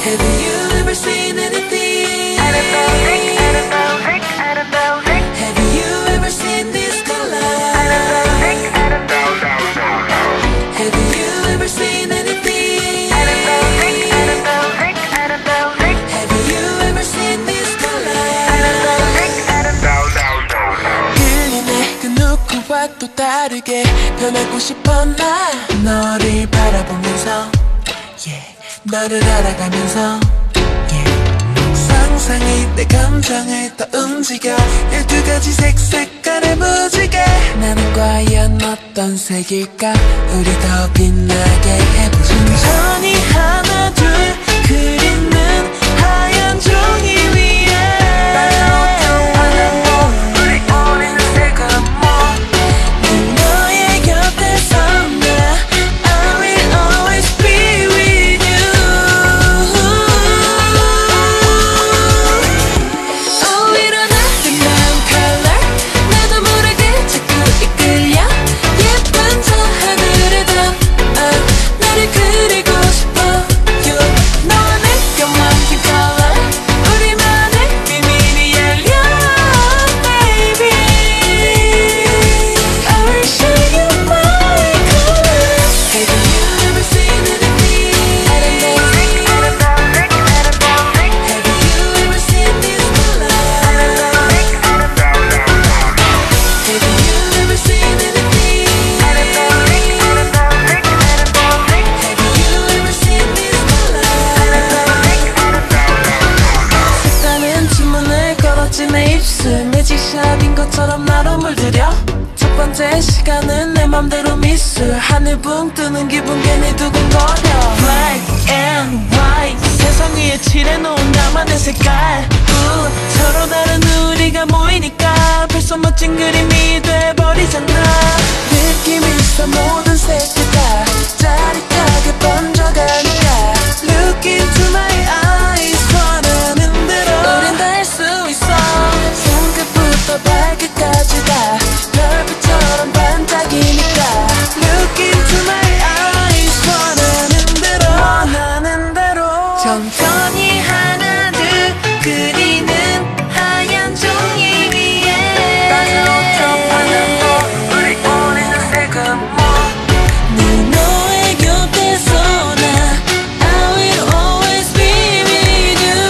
Have you ever seen anything? Have you ever seen this color? Have you ever seen anything? Have you ever seen this color? 끌리네 그 누구와 또 다르게 변하고 싶어 나 너를 바라보면서 너를 알아가면서 상상이 내 감정을 더 움직여 12가지 색깔의 무지개 나는 과연 어떤 색일까 우리 더 빛나게 해보자 천천히 하나 둘 그리는 하얀 종이 위에 빨갛고 환한 봄 우리 오래는 새까만 늘 너의 곁에서 나 I will always be with you Oh 일어나 아름다운 color 나도 모르게 자꾸 이끌려 예쁜 저 하늘에 더 나를 그리고 싶어 You 너와 내가 만든 color 우리만의 비밀이 열려 Baby I will show you my color Have you ever seen anything? Have you ever seen this color? Have you ever seen anything? Have you ever seen this color? 색다른 주문을 걸었지 내 입술 매직샵인 것처럼 나로 물들여 첫 번째 시간은 내 맘대로 미술 하늘 붕 뜨는 기분 괜히 두근거려 Black and white 세상 위에 칠해놓은 나만의 색깔 서로 다른 우리가 모이니까 벌써 멋진 그림이 돼버리잖아 느낌 있어 모든 색들 다 짜릿하게 번져가니까 Look into my eyes 원하는 대로 우린 다 할 수 있어 손끝부터 발끝까지 다 별빛처럼 반짝이니까 Look into my eyes 원하는 대로 천천히 하나 둘 그리는 하얀 종이 위에 따스한 환한 봄 우리 오래는 새까만 늘 너의 곁에서 나 I will always be with you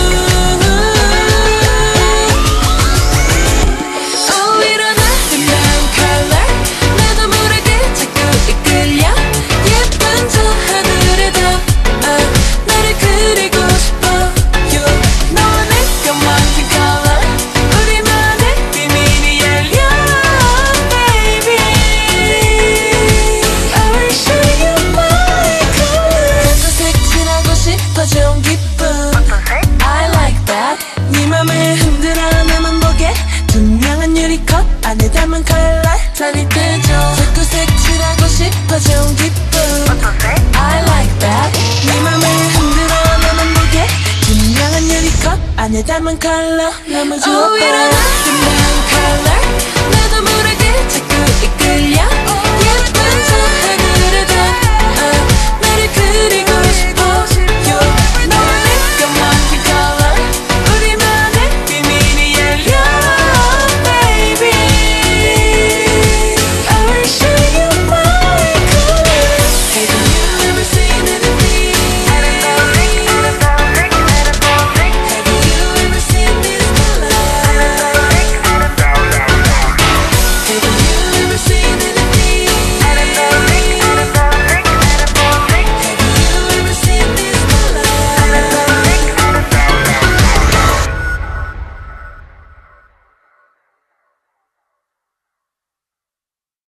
Oh 일어나 아름다운 color 나도 모르게 자꾸 이끌려 예쁜 저 하늘에 더 나를 그리고 싶어 You 너와 내가 만든 color 우리만의 비밀이 열려 Baby I will show you my color 핑크색 칠하고 싶어져 기분 I like that 네 맘을 흔들어 나만 보게 투명한 유리컵 안에 담은 컬러 짜릿해져 핑크색 칠하고 싶어져 기분 I like that 네 맘을 흔들어 나만 보게 투명한 유리컵 안에 담은 컬러 너무 좋아 Oh 일어나 아름다운 color 나도 모르게 자꾸 이끌려 예쁜 저 하늘에 더 나를 그리고 싶어